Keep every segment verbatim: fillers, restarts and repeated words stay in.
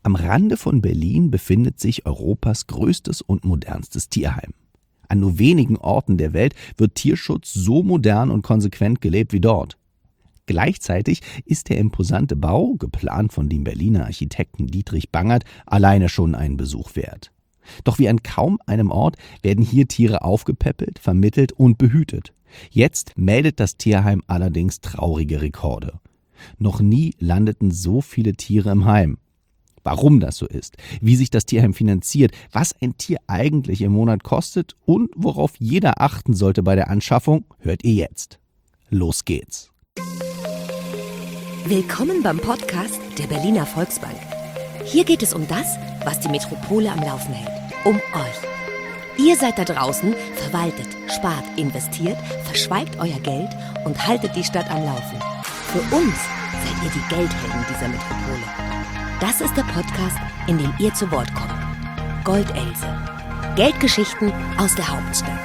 Am Rande von Berlin befindet sich Europas größtes und modernstes Tierheim. An nur wenigen Orten der Welt wird Tierschutz so modern und konsequent gelebt wie dort. Gleichzeitig ist der imposante Bau, geplant von dem Berliner Architekten Dietrich Bangert, alleine schon einen Besuch wert. Doch wie an kaum einem Ort werden hier Tiere aufgepäppelt, vermittelt und behütet. Jetzt meldet das Tierheim allerdings traurige Rekorde. Noch nie landeten so viele Tiere im Heim. Warum das so ist, wie sich das Tierheim finanziert, was ein Tier eigentlich im Monat kostet und worauf jeder achten sollte bei der Anschaffung, hört ihr jetzt. Los geht's. Willkommen beim Podcast der Berliner Volksbank. Hier geht es um das, was die Metropole am Laufen hält. Um euch. Ihr seid da draußen, verwaltet, spart, investiert, verschweigt euer Geld und haltet die Stadt am Laufen. Für uns seid ihr die Geldhelden dieser Metropole. Das ist der Podcast, in dem ihr zu Wort kommt. Goldelse. Geldgeschichten aus der Hauptstadt.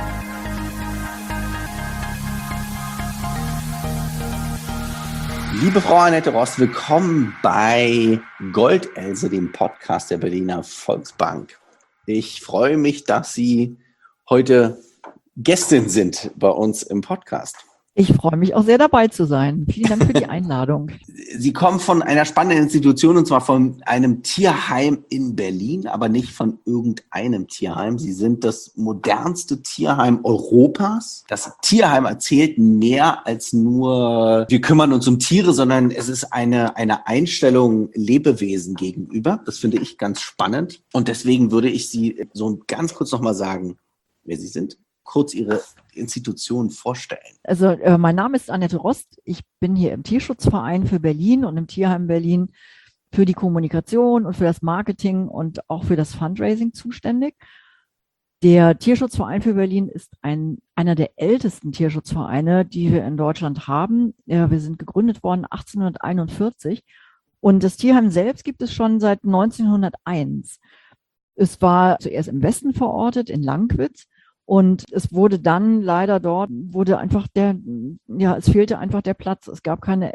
Liebe Frau Annette Rost, willkommen bei Goldelse, dem Podcast der Berliner Volksbank. Ich freue mich, dass Sie heute Gästin sind bei uns im Podcast. Ich freue mich auch sehr, dabei zu sein. Vielen Dank für die Einladung. Sie kommen von einer spannenden Institution, und zwar von einem Tierheim in Berlin, aber nicht von irgendeinem Tierheim. Sie sind das modernste Tierheim Europas. Das Tierheim erzählt mehr als nur, wir kümmern uns um Tiere, sondern es ist eine, eine Einstellung Lebewesen gegenüber. Das finde ich ganz spannend. Und deswegen würde ich Sie so ganz kurz nochmal sagen, wer Sie sind. Kurz Ihre Institution vorstellen. Also äh, mein Name ist Annette Rost. Ich bin hier im Tierschutzverein für Berlin und im Tierheim Berlin für die Kommunikation und für das Marketing und auch für das Fundraising zuständig. Der Tierschutzverein für Berlin ist ein, einer der ältesten Tierschutzvereine, die wir in Deutschland haben. Ja, wir sind gegründet worden achtzehnhunderteinundvierzig und das Tierheim selbst gibt es schon seit neunzehnhunderteins. Es war zuerst im Westen verortet, in Lankwitz. Und es wurde dann leider dort, wurde einfach der, ja, es fehlte einfach der Platz. Es gab keine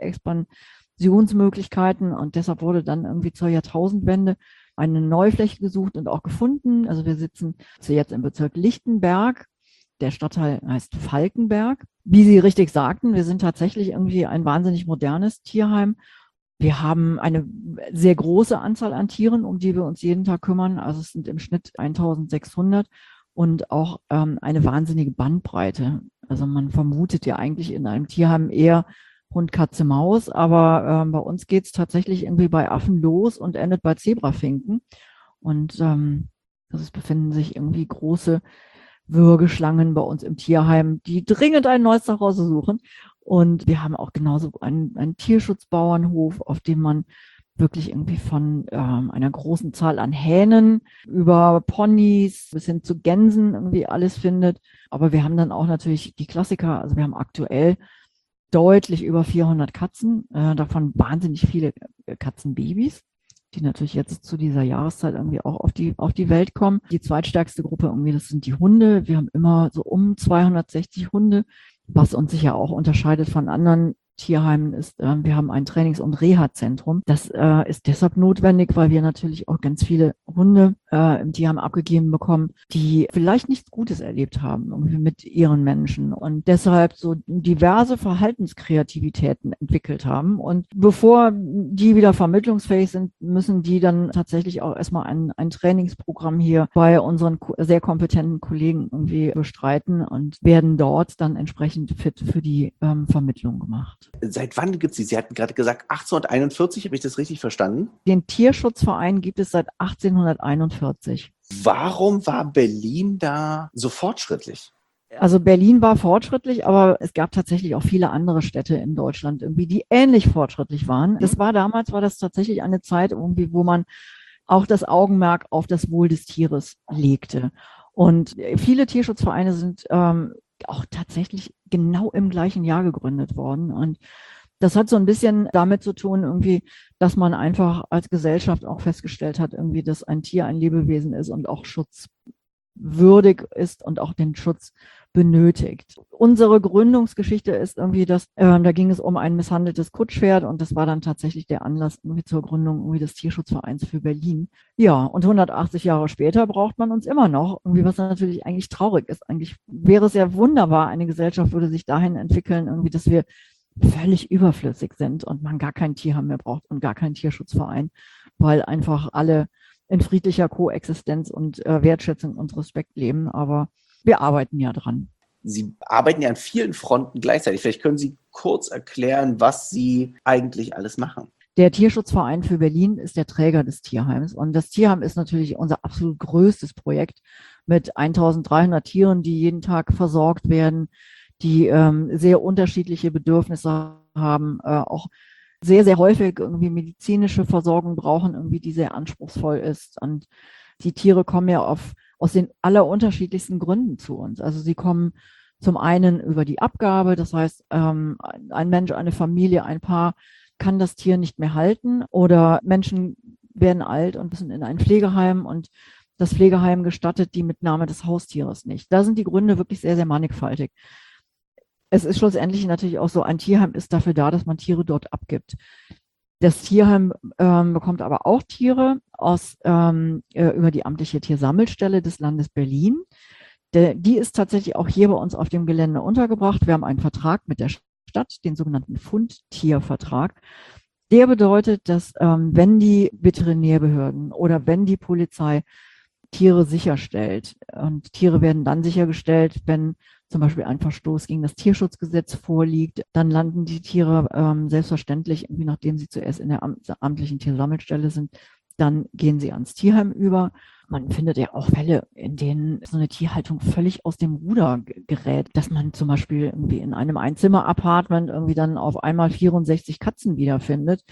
Expansionsmöglichkeiten und deshalb wurde dann irgendwie zur Jahrtausendwende eine Neufläche gesucht und auch gefunden. Also wir sitzen jetzt im Bezirk Lichtenberg. Der Stadtteil heißt Falkenberg. Wie Sie richtig sagten, wir sind tatsächlich irgendwie ein wahnsinnig modernes Tierheim. Wir haben eine sehr große Anzahl an Tieren, um die wir uns jeden Tag kümmern. Also es sind im Schnitt eintausendsechshundert. Und auch ähm, eine wahnsinnige Bandbreite. Also man vermutet ja eigentlich in einem Tierheim eher Hund, Katze, Maus, aber ähm, bei uns geht es tatsächlich irgendwie bei Affen los und endet bei Zebrafinken. Und ähm, also es befinden sich irgendwie große Würgeschlangen bei uns im Tierheim, die dringend ein neues Zuhause suchen. Und wir haben auch genauso einen, einen Tierschutzbauernhof, auf dem man wirklich irgendwie von ähm, einer großen Zahl an Hähnen über Ponys bis hin zu Gänsen irgendwie alles findet. Aber wir haben dann auch natürlich die Klassiker. Also wir haben aktuell deutlich über vierhundert Katzen, äh, davon wahnsinnig viele Katzenbabys, die natürlich jetzt zu dieser Jahreszeit irgendwie auch auf die, auf die Welt kommen. Die zweitstärkste Gruppe irgendwie, das sind die Hunde. Wir haben immer so um zweihundertsechzig Hunde, was uns sicher auch unterscheidet von anderen Tierheimen ist, äh, wir haben ein Trainings- und Reha-Zentrum. Das äh, ist deshalb notwendig, weil wir natürlich auch ganz viele Hunde äh, im Tierheim abgegeben bekommen, die vielleicht nichts Gutes erlebt haben irgendwie mit ihren Menschen und deshalb so diverse Verhaltenskreativitäten entwickelt haben. Und bevor die wieder vermittlungsfähig sind, müssen die dann tatsächlich auch erstmal ein, ein Trainingsprogramm hier bei unseren sehr kompetenten Kollegen irgendwie bestreiten und werden dort dann entsprechend fit für die ähm, Vermittlung gemacht. Seit wann gibt es sie? Sie hatten gerade gesagt achtzehnhunderteinundvierzig, habe ich das richtig verstanden? Den Tierschutzverein gibt es seit achtzehnhunderteinundvierzig. Warum war Berlin da so fortschrittlich? Also Berlin war fortschrittlich, aber es gab tatsächlich auch viele andere Städte in Deutschland irgendwie, die ähnlich fortschrittlich waren. Das war damals, war das tatsächlich eine Zeit irgendwie, wo man auch das Augenmerk auf das Wohl des Tieres legte. Und viele Tierschutzvereine sind ähm, auch tatsächlich genau im gleichen Jahr gegründet worden. Und das hat so ein bisschen damit zu tun, irgendwie, dass man einfach als Gesellschaft auch festgestellt hat, irgendwie, dass ein Tier ein Lebewesen ist und auch schutzwürdig ist und auch den Schutz benötigt. Unsere Gründungsgeschichte ist irgendwie, dass äh, da ging es um ein misshandeltes Kutschpferd und das war dann tatsächlich der Anlass irgendwie zur Gründung irgendwie des Tierschutzvereins für Berlin. Ja, und hundertachtzig Jahre später braucht man uns immer noch, irgendwie, was natürlich eigentlich traurig ist. Eigentlich wäre es ja wunderbar, eine Gesellschaft würde sich dahin entwickeln, irgendwie, dass wir völlig überflüssig sind und man gar kein Tierheim mehr braucht und gar keinen Tierschutzverein, weil einfach alle in friedlicher Koexistenz und äh, Wertschätzung und Respekt leben. Aber wir arbeiten ja dran. Sie arbeiten ja an vielen Fronten gleichzeitig. Vielleicht können Sie kurz erklären, was Sie eigentlich alles machen. Der Tierschutzverein für Berlin ist der Träger des Tierheims. Und das Tierheim ist natürlich unser absolut größtes Projekt mit eintausenddreihundert Tieren, die jeden Tag versorgt werden, die ähm, sehr unterschiedliche Bedürfnisse haben, äh, auch sehr, sehr häufig irgendwie medizinische Versorgung brauchen, irgendwie die sehr anspruchsvoll ist. Und die Tiere kommen ja auf, aus den allerunterschiedlichsten Gründen zu uns. Also sie kommen zum einen über die Abgabe, das heißt, ähm, ein Mensch, eine Familie, ein Paar kann das Tier nicht mehr halten oder Menschen werden alt und müssen in ein Pflegeheim und das Pflegeheim gestattet die Mitnahme des Haustieres nicht. Da sind die Gründe wirklich sehr, sehr mannigfaltig. Es ist schlussendlich natürlich auch so, ein Tierheim ist dafür da, dass man Tiere dort abgibt. Das Tierheim ähm, bekommt aber auch Tiere aus, ähm, äh, über die amtliche Tiersammelstelle des Landes Berlin. De, die ist tatsächlich auch hier bei uns auf dem Gelände untergebracht. Wir haben einen Vertrag mit der Stadt, den sogenannten Fundtiervertrag. Der bedeutet, dass ähm, wenn die Veterinärbehörden oder wenn die Polizei Tiere sicherstellt, und Tiere werden dann sichergestellt, wenn zum Beispiel ein Verstoß gegen das Tierschutzgesetz vorliegt, dann landen die Tiere ähm, selbstverständlich, irgendwie nachdem sie zuerst in der amtlichen Tiersammelstelle sind, dann gehen sie ans Tierheim über. Man findet ja auch Fälle, in denen so eine Tierhaltung völlig aus dem Ruder gerät, dass man zum Beispiel irgendwie in einem Einzimmer-Apartment irgendwie dann auf einmal vierundsechzig Katzen wiederfindet.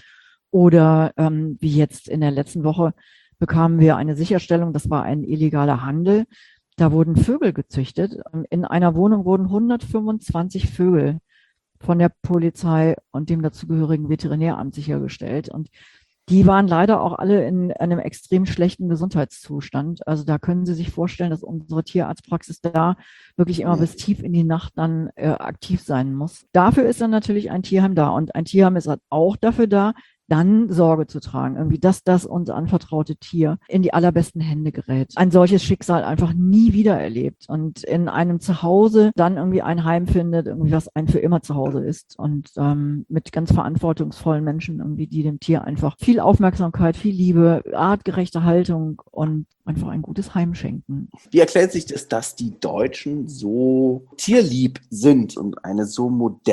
Oder ähm, wie jetzt in der letzten Woche bekamen wir eine Sicherstellung, das war ein illegaler Handel. Da wurden Vögel gezüchtet. In einer Wohnung wurden hundertfünfundzwanzig Vögel von der Polizei und dem dazugehörigen Veterinäramt sichergestellt. Und die waren leider auch alle in einem extrem schlechten Gesundheitszustand. Also da können Sie sich vorstellen, dass unsere Tierarztpraxis da wirklich immer bis tief in die Nacht dann äh, aktiv sein muss. Dafür ist dann natürlich ein Tierheim da. Und ein Tierheim ist halt auch dafür da, dann Sorge zu tragen, irgendwie, dass das uns anvertraute Tier in die allerbesten Hände gerät. Ein solches Schicksal einfach nie wieder erlebt und in einem Zuhause dann irgendwie ein Heim findet, irgendwie was ein für immer zu Hause ist und ähm, mit ganz verantwortungsvollen Menschen irgendwie, die dem Tier einfach viel Aufmerksamkeit, viel Liebe, artgerechte Haltung und einfach ein gutes Heim schenken. Wie erklärt sich das, dass die Deutschen so tierlieb sind und eine so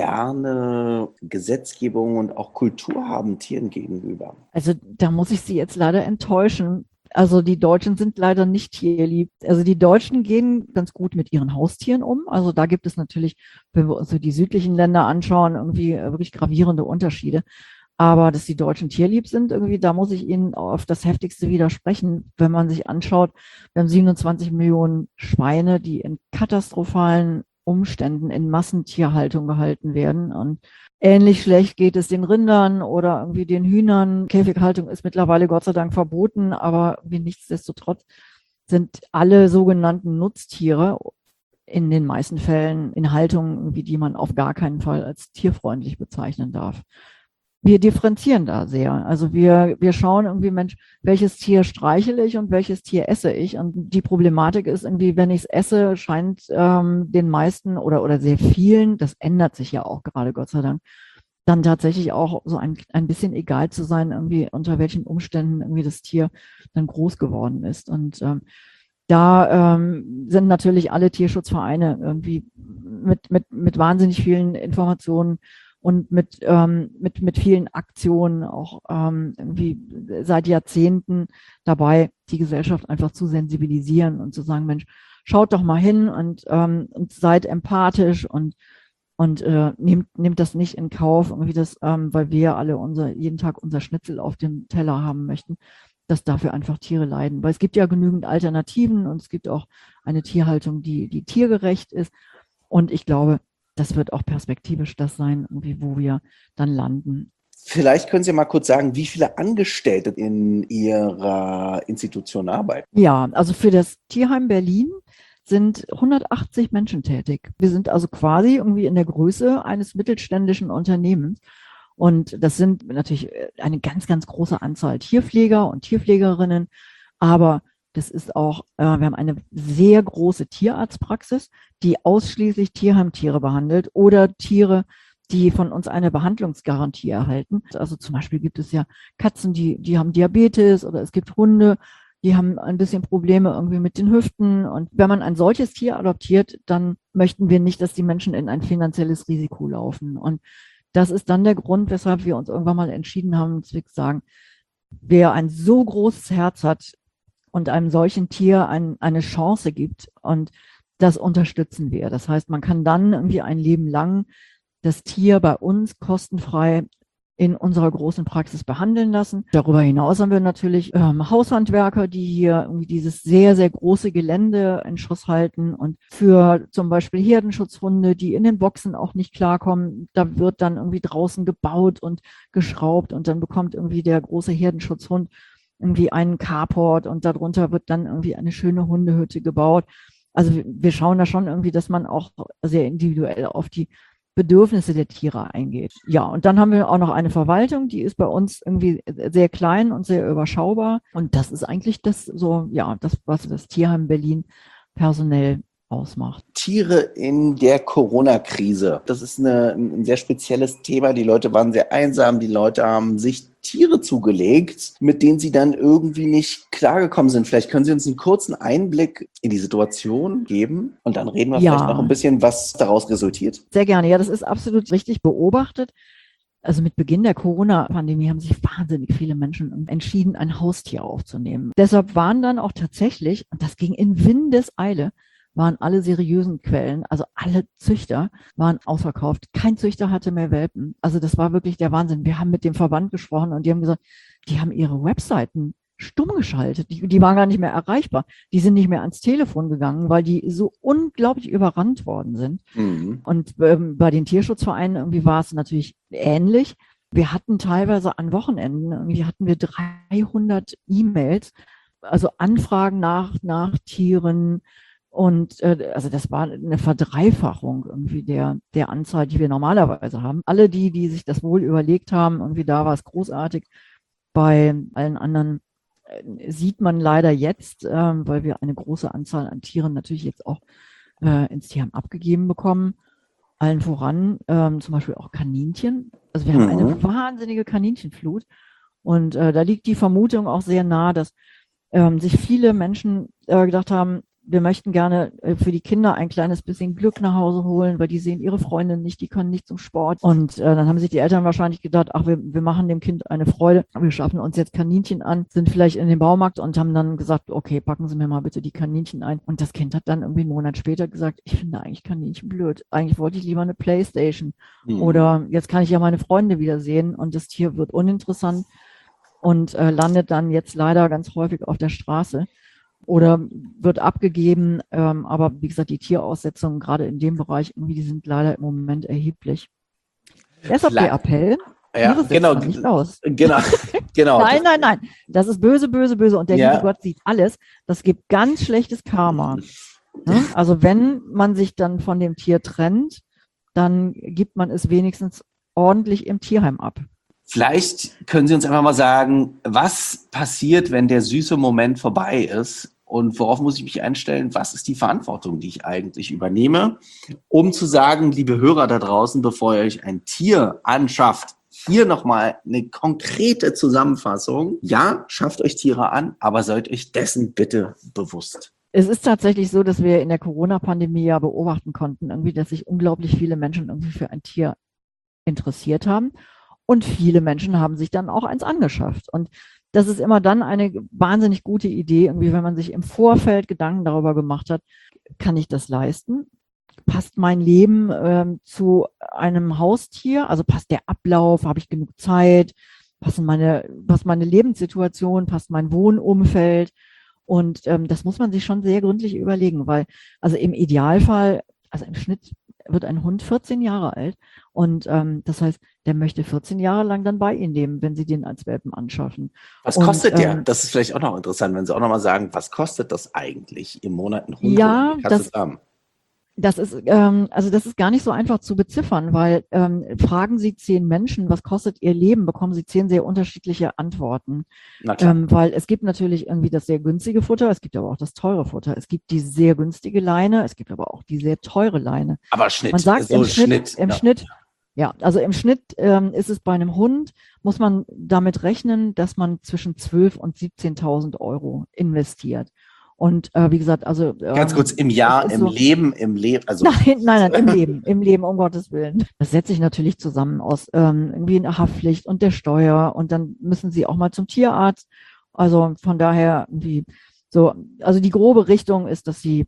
moderne Gesetzgebung und auch Kultur haben Tieren gegenüber? Also da muss ich Sie jetzt leider enttäuschen. Also die Deutschen sind leider nicht tierlieb. Also die Deutschen gehen ganz gut mit ihren Haustieren um. Also da gibt es natürlich, wenn wir uns so die südlichen Länder anschauen, irgendwie wirklich gravierende Unterschiede. Aber dass die Deutschen tierlieb sind, irgendwie, da muss ich Ihnen auf das Heftigste widersprechen. Wenn man sich anschaut, wir haben siebenundzwanzig Millionen Schweine, die in katastrophalen Umständen in Massentierhaltung gehalten werden. Und ähnlich schlecht geht es den Rindern oder irgendwie den Hühnern. Käfighaltung ist mittlerweile Gott sei Dank verboten, aber wie nichtsdestotrotz sind alle sogenannten Nutztiere in den meisten Fällen in Haltungen, die man auf gar keinen Fall als tierfreundlich bezeichnen darf. Wir differenzieren da sehr. Also wir, wir schauen irgendwie, Mensch, welches Tier streichele ich und welches Tier esse ich? Und die Problematik ist irgendwie, wenn ich es esse, scheint ähm, den meisten oder, oder sehr vielen, das ändert sich ja auch gerade, Gott sei Dank, dann tatsächlich auch so ein, ein bisschen egal zu sein, irgendwie unter welchen Umständen irgendwie das Tier dann groß geworden ist. Und ähm, da ähm, sind natürlich alle Tierschutzvereine irgendwie mit, mit, mit wahnsinnig vielen Informationen und mit, ähm, mit, mit vielen Aktionen auch ähm, irgendwie seit Jahrzehnten dabei, die Gesellschaft einfach zu sensibilisieren und zu sagen, Mensch, schaut doch mal hin und, ähm, und seid empathisch und, und äh, nehmt, nehmt das nicht in Kauf, irgendwie das, ähm, weil wir alle unser, jeden Tag unser Schnitzel auf dem Teller haben möchten, dass dafür einfach Tiere leiden. Weil es gibt ja genügend Alternativen und es gibt auch eine Tierhaltung, die, die tiergerecht ist. Und ich glaube, das wird auch perspektivisch das sein, irgendwie, wo wir dann landen. Vielleicht können Sie mal kurz sagen, wie viele Angestellte in Ihrer Institution arbeiten? Ja, also für das Tierheim Berlin sind hundertachtzig Menschen tätig. Wir sind also quasi irgendwie in der Größe eines mittelständischen Unternehmens. Und das sind natürlich eine ganz, ganz große Anzahl Tierpfleger und Tierpflegerinnen. Aber das ist auch, äh, wir haben eine sehr große Tierarztpraxis, die ausschließlich Tierheimtiere behandelt oder Tiere, die von uns eine Behandlungsgarantie erhalten. Also zum Beispiel gibt es ja Katzen, die, die haben Diabetes, oder es gibt Hunde, die haben ein bisschen Probleme irgendwie mit den Hüften. Und wenn man ein solches Tier adoptiert, dann möchten wir nicht, dass die Menschen in ein finanzielles Risiko laufen. Und das ist dann der Grund, weshalb wir uns irgendwann mal entschieden haben, zu sagen, wer ein so großes Herz hat und einem solchen Tier ein, eine Chance gibt, und das unterstützen wir. Das heißt, man kann dann irgendwie ein Leben lang das Tier bei uns kostenfrei in unserer großen Praxis behandeln lassen. Darüber hinaus haben wir natürlich ähm, Haushandwerker, die hier irgendwie dieses sehr, sehr große Gelände in Schuss halten, und für zum Beispiel Herdenschutzhunde, die in den Boxen auch nicht klarkommen, da wird dann irgendwie draußen gebaut und geschraubt, und dann bekommt irgendwie der große Herdenschutzhund irgendwie einen Carport, und darunter wird dann irgendwie eine schöne Hundehütte gebaut. Also wir schauen da schon irgendwie, dass man auch sehr individuell auf die Bedürfnisse der Tiere eingeht. Ja, und dann haben wir auch noch eine Verwaltung, die ist bei uns irgendwie sehr klein und sehr überschaubar. Und das ist eigentlich das so, ja, das, was das Tierheim Berlin personell ausmacht. Tiere in der Corona-Krise. Das ist eine, ein sehr spezielles Thema. Die Leute waren sehr einsam. Die Leute haben sich Tiere zugelegt, mit denen sie dann irgendwie nicht klargekommen sind. Vielleicht können Sie uns einen kurzen Einblick in die Situation geben, und dann reden wir ja vielleicht noch ein bisschen, was daraus resultiert. Sehr gerne. Ja, das ist absolut richtig beobachtet. Also mit Beginn der Corona-Pandemie haben sich wahnsinnig viele Menschen entschieden, ein Haustier aufzunehmen. Deshalb waren dann auch tatsächlich, und das ging in Windeseile, waren alle seriösen Quellen, also alle Züchter waren ausverkauft. Kein Züchter hatte mehr Welpen. Also das war wirklich der Wahnsinn. Wir haben mit dem Verband gesprochen, und die haben gesagt, die haben ihre Webseiten stumm geschaltet. Die, die waren gar nicht mehr erreichbar. Die sind nicht mehr ans Telefon gegangen, weil die so unglaublich überrannt worden sind. Mhm. Und ähm, bei den Tierschutzvereinen irgendwie war es natürlich ähnlich. Wir hatten teilweise an Wochenenden, irgendwie hatten wir dreihundert E-Mails, also Anfragen nach, nach Tieren. Und äh, also das war eine Verdreifachung irgendwie der, der Anzahl, die wir normalerweise haben. Alle die, die sich das wohl überlegt haben, irgendwie da war es großartig. Bei allen anderen äh, sieht man leider jetzt, äh, weil wir eine große Anzahl an Tieren natürlich jetzt auch äh, ins Tierheim abgegeben bekommen. Allen voran äh, zum Beispiel auch Kaninchen. Also wir haben mhm. eine wahnsinnige Kaninchenflut. Und äh, da liegt die Vermutung auch sehr nah, dass äh, sich viele Menschen äh, gedacht haben, wir möchten gerne für die Kinder ein kleines bisschen Glück nach Hause holen, weil die sehen ihre Freundin nicht, die können nicht zum Sport. Und äh, dann haben sich die Eltern wahrscheinlich gedacht, ach, wir, wir machen dem Kind eine Freude. Wir schaffen uns jetzt Kaninchen an, sind vielleicht in den Baumarkt und haben dann gesagt, okay, packen Sie mir mal bitte die Kaninchen ein. Und das Kind hat dann irgendwie einen Monat später gesagt, ich finde eigentlich Kaninchen blöd. Eigentlich wollte ich lieber eine Playstation. Mhm. Oder jetzt kann ich ja meine Freunde wiedersehen, und das Tier wird uninteressant und äh, landet dann jetzt leider ganz häufig auf der Straße. Oder wird abgegeben, ähm, aber wie gesagt, die Tieraussetzungen gerade in dem Bereich, irgendwie, die sind leider im Moment erheblich. Deshalb der Appell, ja, Tiere genau, nicht aus. Genau, genau. Nein, nein, nein, das ist böse, böse, böse, und der ja. liebe Gott sieht alles. Das gibt ganz schlechtes Karma. Ne? Also wenn man sich dann von dem Tier trennt, dann gibt man es wenigstens ordentlich im Tierheim ab. Vielleicht können Sie uns einfach mal sagen, was passiert, wenn der süße Moment vorbei ist, und worauf muss ich mich einstellen? Was ist die Verantwortung, die ich eigentlich übernehme, um zu sagen, liebe Hörer da draußen, bevor ihr euch ein Tier anschafft, hier nochmal eine konkrete Zusammenfassung. Ja, schafft euch Tiere an, aber seid euch dessen bitte bewusst. Es ist tatsächlich so, dass wir in der Corona-Pandemie ja beobachten konnten, irgendwie, dass sich unglaublich viele Menschen irgendwie für ein Tier interessiert haben. Und viele Menschen haben sich dann auch eins angeschafft. Und das ist immer dann eine wahnsinnig gute Idee, irgendwie, wenn man sich im Vorfeld Gedanken darüber gemacht hat, kann ich das leisten? Passt mein Leben ähm, zu einem Haustier? Also passt der Ablauf? Habe ich genug Zeit? Passen meine, passt meine Lebenssituation? Passt mein Wohnumfeld? Und ähm, das muss man sich schon sehr gründlich überlegen, weil also im Idealfall, also im Schnitt wird ein Hund vierzehn Jahre alt und ähm, das heißt, der möchte vierzehn Jahre lang dann bei Ihnen leben, wenn Sie den als Welpen anschaffen. Was Und, kostet der? ähm, Das ist vielleicht auch noch interessant, wenn Sie auch noch mal sagen, was kostet das eigentlich im Monat ein Hund Ja, oder eine Katze das- zu haben? Das ist, ähm, also das ist gar nicht so einfach zu beziffern, weil ähm, fragen Sie zehn Menschen, was kostet ihr Leben, bekommen Sie zehn sehr unterschiedliche Antworten. Na klar. Ähm, weil es gibt natürlich irgendwie das sehr günstige Futter, es gibt aber auch das teure Futter. Es gibt die sehr günstige Leine, es gibt aber auch die sehr teure Leine. Aber Schnitt, Man sagt so im Schnitt, im ja. Schnitt, ja, also im Schnitt ähm, ist es bei einem Hund, muss man damit rechnen, dass man zwischen zwölftausend und siebzehntausend Euro investiert. Und äh, wie gesagt, also Ganz ähm, kurz, im Jahr, es ist im so- Leben, im Leben, also Nein, nein, nein, im Leben, im Leben, um Gottes Willen. Das setzt sich natürlich zusammen aus ähm, irgendwie einer Haftpflicht und der Steuer und dann müssen Sie auch mal zum Tierarzt. Also von daher irgendwie so, also die grobe Richtung ist, dass Sie,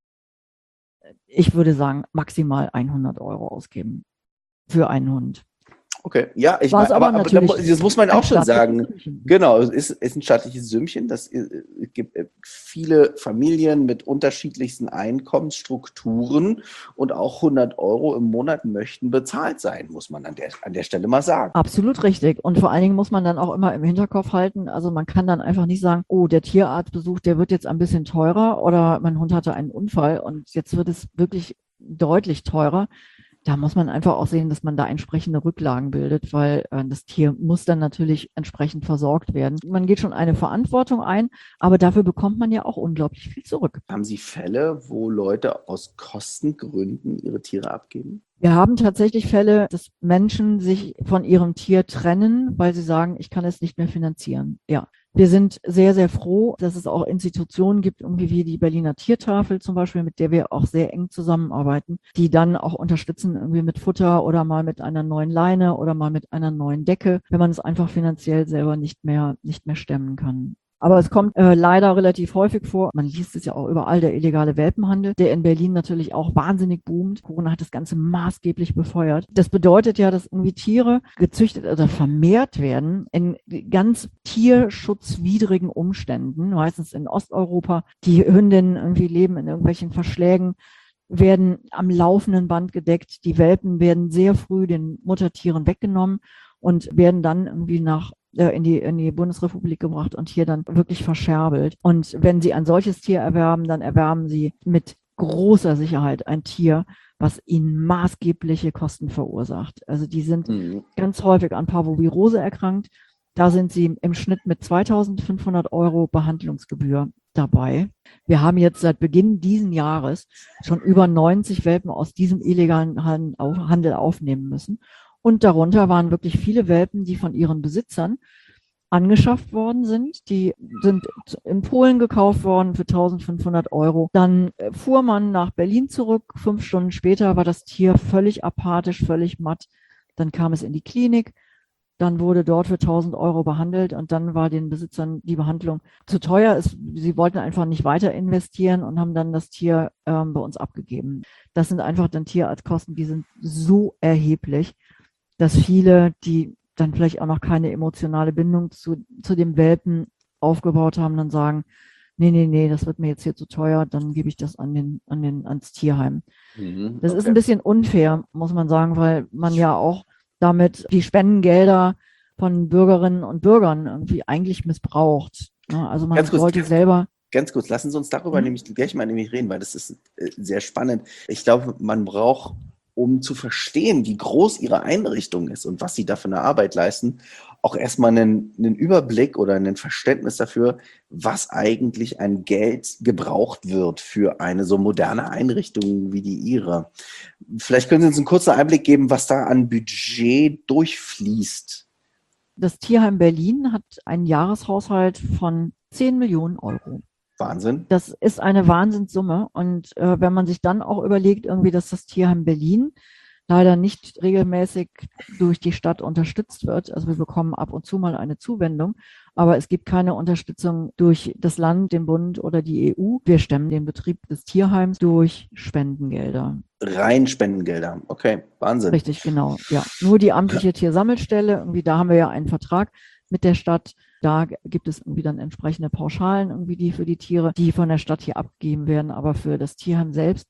ich würde sagen, maximal hundert Euro ausgeben für einen Hund. okay, ja, ich Was meine, aber aber, aber natürlich da, das muss man ein auch schon stattliches sagen. Sümmchen ist. Genau, es ist, ist ein staatliches Sümmchen. Das äh, es gibt äh, viele Familien mit unterschiedlichsten Einkommensstrukturen und auch hundert Euro im Monat möchten bezahlt sein, muss man an der, an der Stelle mal sagen. Absolut richtig. Und vor allen Dingen muss man dann auch immer im Hinterkopf halten, also man kann dann einfach nicht sagen, oh, der Tierarztbesuch, der wird jetzt ein bisschen teurer oder mein Hund hatte einen Unfall und jetzt wird es wirklich deutlich teurer. Da muss man einfach auch sehen, dass man da entsprechende Rücklagen bildet, weil äh, das Tier muss dann natürlich entsprechend versorgt werden. Man geht schon eine Verantwortung ein, aber dafür bekommt man ja auch unglaublich viel zurück. Haben Sie Fälle, wo Leute aus Kostengründen ihre Tiere abgeben? Wir haben tatsächlich Fälle, dass Menschen sich von ihrem Tier trennen, weil sie sagen, ich kann es nicht mehr finanzieren. Ja. Wir sind sehr, sehr froh, dass es auch Institutionen gibt, irgendwie wie die Berliner Tiertafel zum Beispiel, mit der wir auch sehr eng zusammenarbeiten, die dann auch unterstützen irgendwie mit Futter oder mal mit einer neuen Leine oder mal mit einer neuen Decke, wenn man es einfach finanziell selber nicht mehr, nicht mehr stemmen kann. Aber es kommt äh, leider relativ häufig vor. Man liest es ja auch überall, der illegale Welpenhandel, der in Berlin natürlich auch wahnsinnig boomt. Corona hat das Ganze maßgeblich befeuert. Das bedeutet ja, dass irgendwie Tiere gezüchtet oder vermehrt werden in ganz tierschutzwidrigen Umständen, meistens in Osteuropa. Die Hündinnen irgendwie leben in irgendwelchen Verschlägen, werden am laufenden Band gedeckt. Die Welpen werden sehr früh den Muttertieren weggenommen und werden dann irgendwie nach in die, in die Bundesrepublik gebracht und hier dann wirklich verscherbelt. Und wenn Sie ein solches Tier erwerben, dann erwerben Sie mit großer Sicherheit ein Tier, was Ihnen maßgebliche Kosten verursacht. Also die sind Mhm. ganz häufig an Parvovirose erkrankt. Da sind Sie im Schnitt mit zweitausendfünfhundert Euro Behandlungsgebühr dabei. Wir haben jetzt seit Beginn diesen Jahres schon über neunzig Welpen aus diesem illegalen Handel aufnehmen müssen. Und darunter waren wirklich viele Welpen, die von ihren Besitzern angeschafft worden sind. Die sind in Polen gekauft worden für eintausendfünfhundert Euro. Dann fuhr man nach Berlin zurück. Fünf Stunden später war das Tier völlig apathisch, völlig matt. Dann kam es in die Klinik. Dann wurde dort für tausend Euro behandelt und dann war den Besitzern die Behandlung zu teuer. Es, sie wollten einfach nicht weiter investieren und haben dann das Tier ähm, bei uns abgegeben. Das sind einfach dann Tierarztkosten, die sind so erheblich, dass viele, die dann vielleicht auch noch keine emotionale Bindung zu, zu dem Welpen aufgebaut haben, dann sagen, nee, nee, nee, das wird mir jetzt hier zu teuer, dann gebe ich das an den, an den, ans Tierheim. Mhm. Das Okay. ist ein bisschen unfair, muss man sagen, weil man ja auch damit die Spendengelder von Bürgerinnen und Bürgern irgendwie eigentlich missbraucht. Ja, also man Ganz kurz, sollte ganz- selber. Ganz kurz, lassen Sie uns darüber Mhm. nämlich gleich mal nämlich reden, weil das ist äh, sehr spannend. Ich glaube, man braucht, um zu verstehen, wie groß Ihre Einrichtung ist und was Sie da für eine Arbeit leisten, auch erstmal einen, einen Überblick oder ein Verständnis dafür, was eigentlich an Geld gebraucht wird für eine so moderne Einrichtung wie die Ihre. Vielleicht können Sie uns einen kurzen Einblick geben, was da an Budget durchfließt. Das Tierheim Berlin hat einen Jahreshaushalt von zehn Millionen Euro. Wahnsinn. Das ist eine Wahnsinnssumme. Und äh, wenn man sich dann auch überlegt, irgendwie, dass das Tierheim Berlin leider nicht regelmäßig durch die Stadt unterstützt wird. Also wir bekommen ab und zu mal eine Zuwendung, aber es gibt keine Unterstützung durch das Land, den Bund oder die E U. Wir stemmen den Betrieb des Tierheims durch Spendengelder. Rein Spendengelder. Okay, Wahnsinn. Richtig, genau. Ja, nur die amtliche Tiersammelstelle, irgendwie, da haben wir ja einen Vertrag mit der Stadt. Da gibt es irgendwie dann entsprechende Pauschalen, irgendwie die für die Tiere, die von der Stadt hier abgegeben werden. Aber für das Tierheim selbst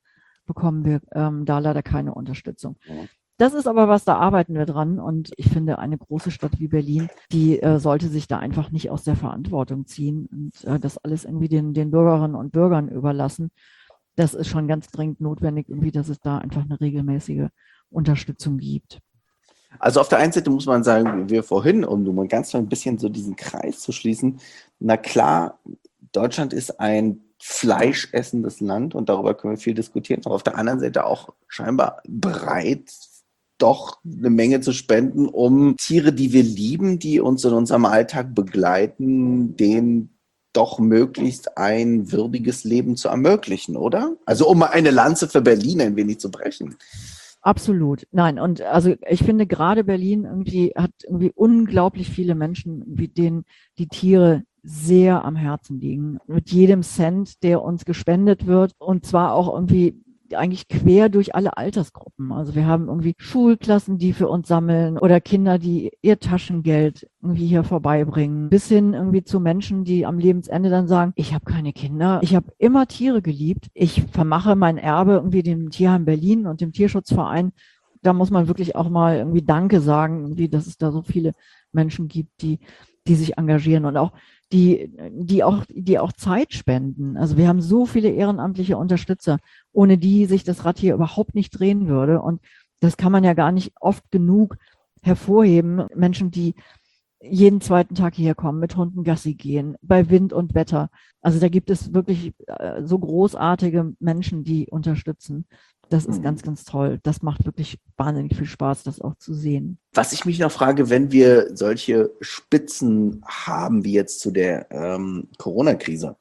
bekommen wir ähm, da leider keine Unterstützung. Das ist aber was, da arbeiten wir dran. Und ich finde, eine große Stadt wie Berlin, die äh, sollte sich da einfach nicht aus der Verantwortung ziehen und äh, das alles irgendwie den, den Bürgerinnen und Bürgern überlassen. Das ist schon ganz dringend notwendig, irgendwie, dass es da einfach eine regelmäßige Unterstützung gibt. Also auf der einen Seite muss man sagen, wie wir vorhin, um nur mal ganz ein bisschen so diesen Kreis zu schließen, na klar, Deutschland ist ein fleischessendes Land und darüber können wir viel diskutieren, aber auf der anderen Seite auch scheinbar bereit, doch eine Menge zu spenden, um Tiere, die wir lieben, die uns in unserem Alltag begleiten, denen doch möglichst ein würdiges Leben zu ermöglichen, oder? Also um mal eine Lanze für Berlin ein wenig zu brechen. Absolut. Nein, und also ich finde gerade Berlin irgendwie hat irgendwie unglaublich viele Menschen, wie denen die Tiere sehr am Herzen liegen. Mit jedem Cent, der uns gespendet wird, und zwar auch irgendwie eigentlich quer durch alle Altersgruppen. Also wir haben irgendwie Schulklassen, die für uns sammeln oder Kinder, die ihr Taschengeld irgendwie hier vorbeibringen, bis hin irgendwie zu Menschen, die am Lebensende dann sagen, ich habe keine Kinder, ich habe immer Tiere geliebt, ich vermache mein Erbe irgendwie dem Tierheim Berlin und dem Tierschutzverein. Da muss man wirklich auch mal irgendwie Danke sagen, irgendwie, dass es da so viele Menschen gibt, die die sich engagieren und auch die, die auch, die auch Zeit spenden. Also wir haben so viele ehrenamtliche Unterstützer, ohne die sich das Rad hier überhaupt nicht drehen würde. Und das kann man ja gar nicht oft genug hervorheben. Menschen, die jeden zweiten Tag hierher kommen, mit Hunden Gassi gehen, bei Wind und Wetter. Also da gibt es wirklich äh, so großartige Menschen, die unterstützen. Das ist ganz, ganz toll. Das macht wirklich wahnsinnig viel Spaß, das auch zu sehen. Was ich mich noch frage, wenn wir solche Spitzen haben, wie jetzt zu der ähm, Corona-Krise,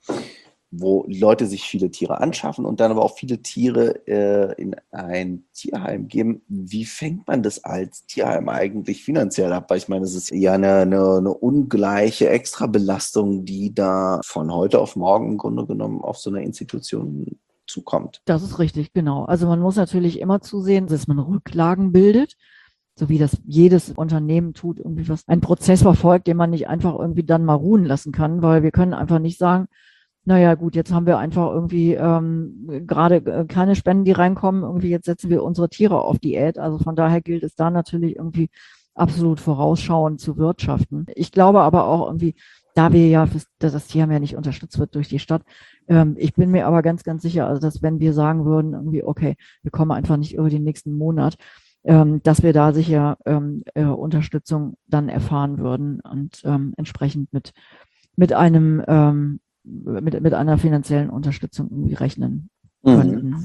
wo Leute sich viele Tiere anschaffen und dann aber auch viele Tiere äh, in ein Tierheim geben, wie fängt man das als Tierheim eigentlich finanziell ab? Weil ich meine, es ist ja eine, eine, eine ungleiche Extrabelastung, die da von heute auf morgen im Grunde genommen auf so eine Institution zukommt. Das ist richtig, genau. Also man muss natürlich immer zusehen, dass man Rücklagen bildet, so wie das jedes Unternehmen tut, irgendwie was, ein Prozess verfolgt, den man nicht einfach irgendwie dann mal ruhen lassen kann, weil wir können einfach nicht sagen, naja gut, jetzt haben wir einfach irgendwie ähm, gerade keine Spenden, die reinkommen, irgendwie jetzt setzen wir unsere Tiere auf Diät. Also von daher gilt es da natürlich irgendwie absolut vorausschauend zu wirtschaften. Ich glaube aber auch irgendwie, da wir ja, dass das Tierheim ja nicht unterstützt wird durch die Stadt, ähm, ich bin mir aber ganz, ganz sicher, also dass wenn wir sagen würden, irgendwie, okay, wir kommen einfach nicht über den nächsten Monat, ähm, dass wir da sicher ähm, äh, Unterstützung dann erfahren würden und ähm, entsprechend mit, mit einem, ähm, mit, mit einer finanziellen Unterstützung irgendwie rechnen könnten. Mhm.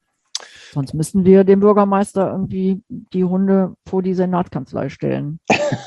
Sonst müssten wir dem Bürgermeister irgendwie die Hunde vor die Senatskanzlei stellen.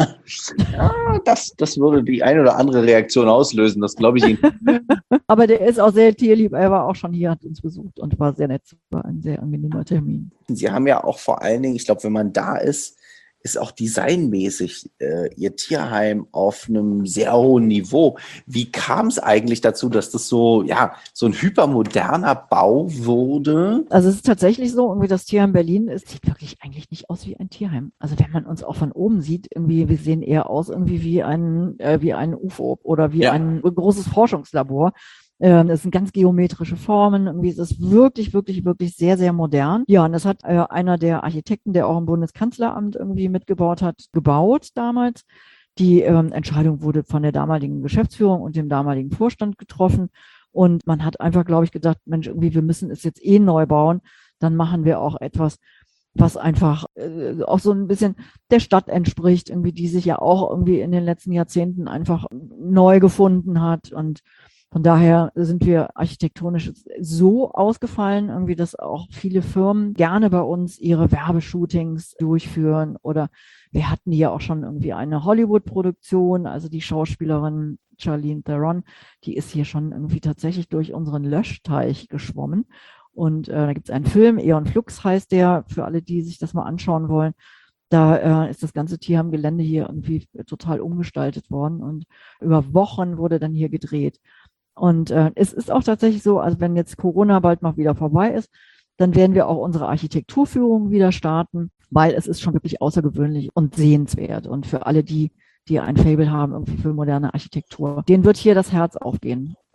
Ja, das, das würde die eine oder andere Reaktion auslösen, das glaube ich Ihnen. Aber der ist auch sehr tierlieb. Er war auch schon hier, hat uns besucht und war sehr nett. War ein sehr angenehmer Termin. Sie haben ja auch vor allen Dingen, ich glaube, wenn man da ist, ist auch designmäßig äh, Ihr Tierheim auf einem sehr hohen Niveau. Wie kam es eigentlich dazu, dass das so, ja, so ein hypermoderner Bau wurde? Also es ist tatsächlich so, irgendwie das Tierheim Berlin, es sieht wirklich eigentlich nicht aus wie ein Tierheim. Also wenn man uns auch von oben sieht, irgendwie, wir sehen eher aus irgendwie wie ein, äh, wie ein U F O oder wie ja. ein großes Forschungslabor. Es sind ganz geometrische Formen. Irgendwie ist es wirklich, wirklich, wirklich sehr, sehr modern. Ja, und das hat äh, einer der Architekten, der auch im Bundeskanzleramt irgendwie mitgebaut hat, gebaut damals. Die ähm, Entscheidung wurde von der damaligen Geschäftsführung und dem damaligen Vorstand getroffen. Und man hat einfach, glaube ich, gedacht, Mensch, irgendwie, wir müssen es jetzt eh neu bauen. Dann machen wir auch etwas, was einfach äh, auch so ein bisschen der Stadt entspricht, irgendwie, die sich ja auch irgendwie in den letzten Jahrzehnten einfach neu gefunden hat. Und von daher sind wir architektonisch so ausgefallen, irgendwie, dass auch viele Firmen gerne bei uns ihre Werbeshootings durchführen. Oder wir hatten hier auch schon irgendwie eine Hollywood-Produktion, also die Schauspielerin Charlize Theron, die ist hier schon irgendwie tatsächlich durch unseren Löschteich geschwommen. Und äh, da gibt es einen Film, Eon Flux heißt der, für alle, die sich das mal anschauen wollen. Da äh, ist das ganze Tierheim-Gelände hier irgendwie total umgestaltet worden und über Wochen wurde dann hier gedreht. Und äh, es ist auch tatsächlich so, also wenn jetzt Corona bald mal wieder vorbei ist, dann werden wir auch unsere Architekturführung wieder starten, weil es ist schon wirklich außergewöhnlich und sehenswert. Und für alle die, die ein Faible haben irgendwie für moderne Architektur, denen wird hier das Herz aufgehen.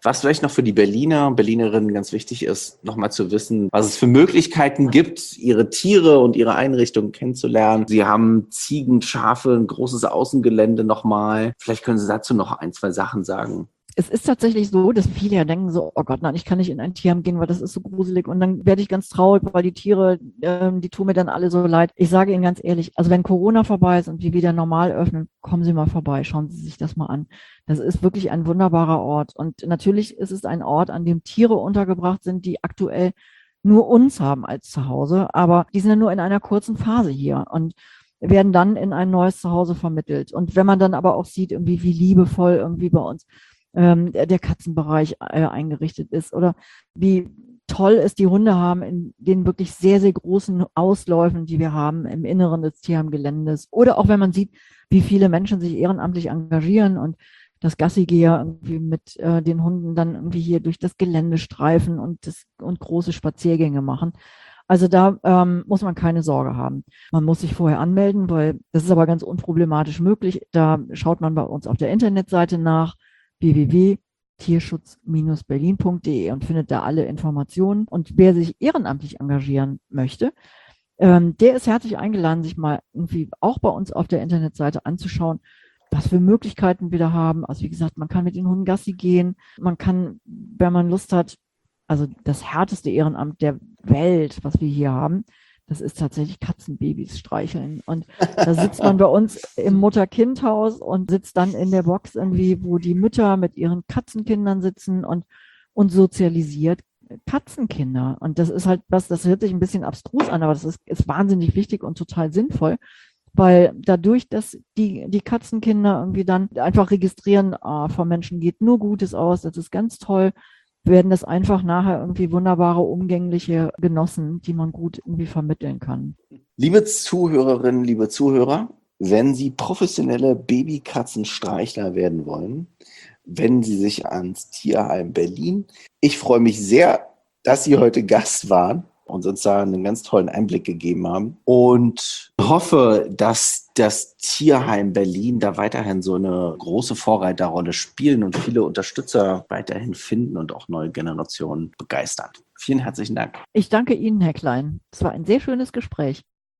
Was vielleicht noch für die Berliner und Berlinerinnen ganz wichtig ist, nochmal zu wissen, was es für Möglichkeiten gibt, ihre Tiere und ihre Einrichtungen kennenzulernen. Sie haben Ziegen, Schafe, ein großes Außengelände nochmal. Vielleicht können Sie dazu noch ein, zwei Sachen sagen. Es ist tatsächlich so, dass viele ja denken so, oh Gott, nein, ich kann nicht in ein Tierheim gehen, weil das ist so gruselig. Und dann werde ich ganz traurig, weil die Tiere, ähm, die tun mir dann alle so leid. Ich sage Ihnen ganz ehrlich, also wenn Corona vorbei ist und wir wieder normal öffnen, kommen Sie mal vorbei, schauen Sie sich das mal an. Das ist wirklich ein wunderbarer Ort. Und natürlich ist es ein Ort, an dem Tiere untergebracht sind, die aktuell nur uns haben als Zuhause. Aber die sind ja nur in einer kurzen Phase hier und werden dann in ein neues Zuhause vermittelt. Und wenn man dann aber auch sieht, irgendwie wie liebevoll irgendwie bei uns Ähm, der, der Katzenbereich äh, eingerichtet ist oder wie toll es die Hunde haben in den wirklich sehr, sehr großen Ausläufen, die wir haben im Inneren des Tierheimgeländes. Oder auch wenn man sieht, wie viele Menschen sich ehrenamtlich engagieren und das Gassigeher irgendwie mit äh, den Hunden dann irgendwie hier durch das Gelände streifen und, das, und große Spaziergänge machen. Also da ähm, muss man keine Sorge haben. Man muss sich vorher anmelden, weil das ist aber ganz unproblematisch möglich. Da schaut man bei uns auf der Internetseite nach, w w w punkt tierschutz Bindestrich berlin punkt d e und findet da alle Informationen. Und wer sich ehrenamtlich engagieren möchte, ähm, der ist herzlich eingeladen, sich mal irgendwie auch bei uns auf der Internetseite anzuschauen, was für Möglichkeiten wir da haben. Also wie gesagt, man kann mit den Hunden Gassi gehen. Man kann, wenn man Lust hat, also das härteste Ehrenamt der Welt, was wir hier haben, das ist tatsächlich Katzenbabys streicheln. Und da sitzt man bei uns im Mutter-Kind-Haus und sitzt dann in der Box irgendwie, wo die Mütter mit ihren Katzenkindern sitzen und, und sozialisiert Katzenkinder. Und das ist halt was, das hört sich ein bisschen abstrus an, aber das ist, ist wahnsinnig wichtig und total sinnvoll, weil dadurch, dass die, die Katzenkinder irgendwie dann einfach registrieren, ah, vom Menschen geht nur Gutes aus, das ist ganz toll, werden das einfach nachher irgendwie wunderbare, umgängliche Genossen, die man gut irgendwie vermitteln kann. Liebe Zuhörerinnen, liebe Zuhörer, wenn Sie professionelle Babykatzenstreichler werden wollen, wenden Sie sich ans Tierheim Berlin. Ich freue mich sehr, dass Sie heute Gast waren und sozusagen einen ganz tollen Einblick gegeben haben und hoffe, dass das Tierheim Berlin da weiterhin so eine große Vorreiterrolle spielen und viele Unterstützer weiterhin finden und auch neue Generationen begeistern. Vielen herzlichen Dank. Ich danke Ihnen, Herr Klein. Es war ein sehr schönes Gespräch.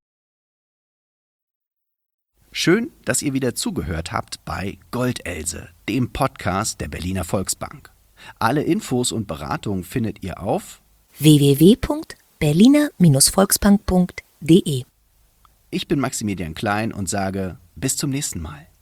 Schön, dass ihr wieder zugehört habt bei Goldelse, dem Podcast der Berliner Volksbank. Alle Infos und Beratungen findet ihr auf w w w punkt berliner Volksbank punkt d e. Ich bin Maximilian Klein und sage bis zum nächsten Mal.